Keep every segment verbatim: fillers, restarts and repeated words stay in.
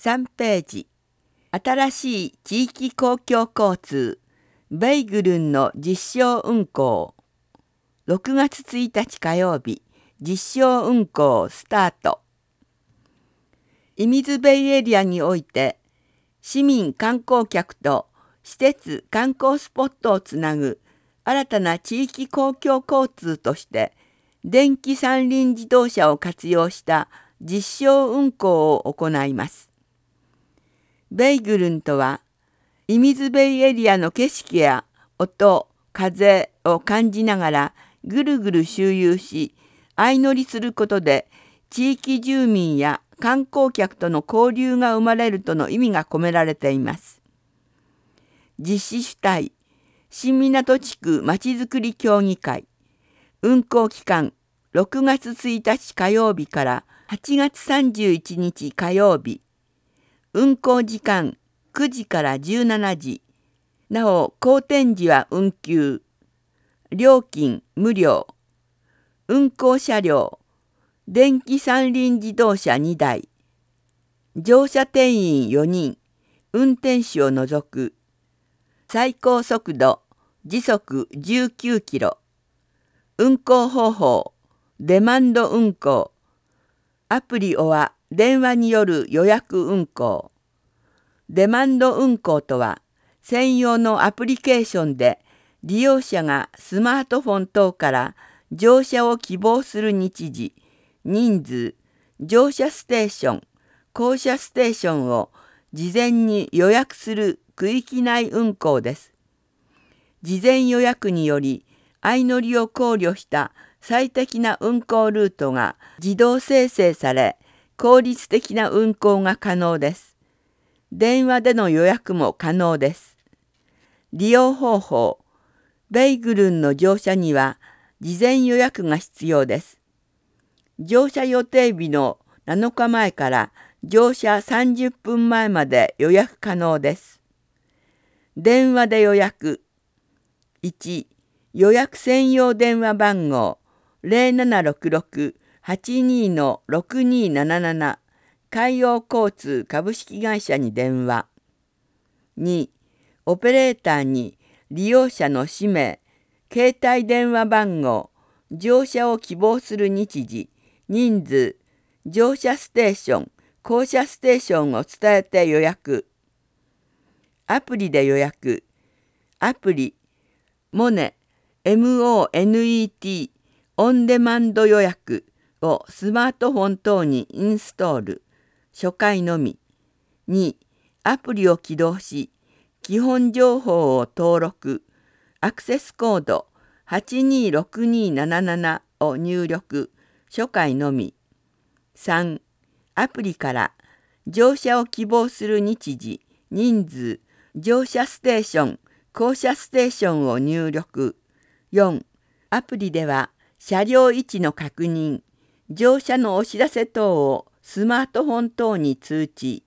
さんページ、新しい地域公共交通、ベイグルンの実証運行。ろくがつついたち火曜日、実証運行スタート。射水ベイエリアにおいて、市民観光客と施設観光スポットをつなぐ新たな地域公共交通として、電気三輪自動車を活用した実証運行を行います。ベイグルンとは、射水ベイエリアの景色や音、風を感じながらぐるぐる周遊し、相乗りすることで地域住民や観光客との交流が生まれるとの意味が込められています。実施主体、新湊地区まちづくり協議会。運行期間、ろくがつついたち火曜日からはちがつさんじゅういちにち火曜日。運行時間くじからじゅうしちじ。なお、好天時は運休。料金無料。運行車両、電気三輪自動車にだい。乗車定員よにん、運転手を除く。最高速度、時速じゅうきゅうキロ。運行方法、デマンド運行。アプリおは電話による予約運行。デマンド運行とは、専用のアプリケーションで利用者がスマートフォン等から乗車を希望する日時、人数、乗車ステーション、降車ステーションを事前に予約する区域内運行です。事前予約により、相乗りを考慮した最適な運行ルートが自動生成され、効率的な運行が可能です。電話での予約も可能です。利用方法、ベイグルンの乗車には事前予約が必要です。乗車予定日のなのかまえから乗車さんじゅっぷんまえまで予約可能です。電話で予約。いち、予約専用電話番号 ゼロななろくろく はちにー ろくにーなななな 海洋交通株式会社に電話。に、オペレーターに利用者の氏名、携帯電話番号、乗車を希望する日時、人数、乗車ステーション、降車ステーションを伝えて予約。アプリで予約。アプリ、モネ、モネ、オンデマンド予約をスマートフォン等にインストール。初回のみ。に、アプリを起動し、基本情報を登録。アクセスコードはちにーろくにーななななを入力。初回のみ。さん、アプリから乗車を希望する日時、人数、乗車ステーション、降車ステーションを入力。よん、アプリでは車両位置の確認、乗車のお知らせ等をスマートフォン等に通知。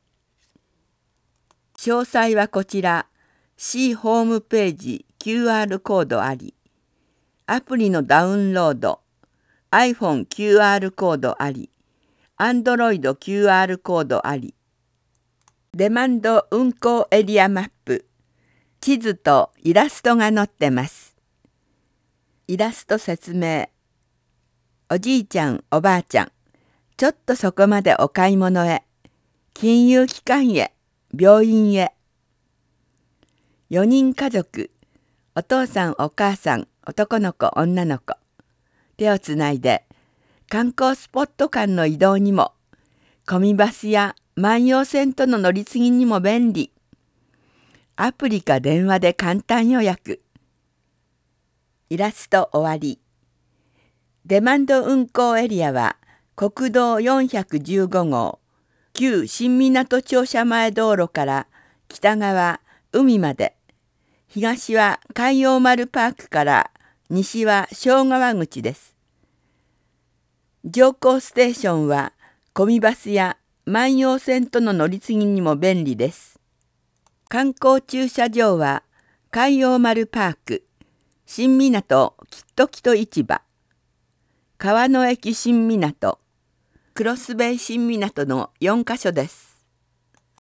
詳細はこちら、C ホームページ キューアール コードあり。アプリのダウンロード、iPhone キューアール コードあり。Android キューアール コードあり。デマンド運行エリアマップ。地図とイラストが載ってます。イラスト説明。おじいちゃん、おばあちゃん、ちょっとそこまでお買い物へ。金融機関へ、病院へ。よにん家族、お父さん、お母さん、男の子、女の子。手をつないで、観光スポット間の移動にも、コミバスや万葉線との乗り継ぎにも便利。アプリか電話で簡単予約。イラスト終わり。デマンド運行エリアは国道よんひゃくじゅうごごう、旧新湊庁舎前道路から北側海まで、東は海洋丸パークから西は庄川口です。乗降ステーションはコミバスや万葉線との乗り継ぎにも便利です。観光駐車場は海洋丸パーク、新湊きっときと市場、川の駅新湊、クロスベイ新湊のよんかしょです。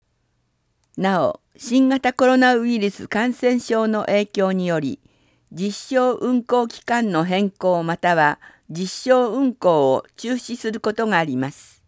なお、新型コロナウイルス感染症の影響により、実証運行期間の変更または実証運行を中止することがあります。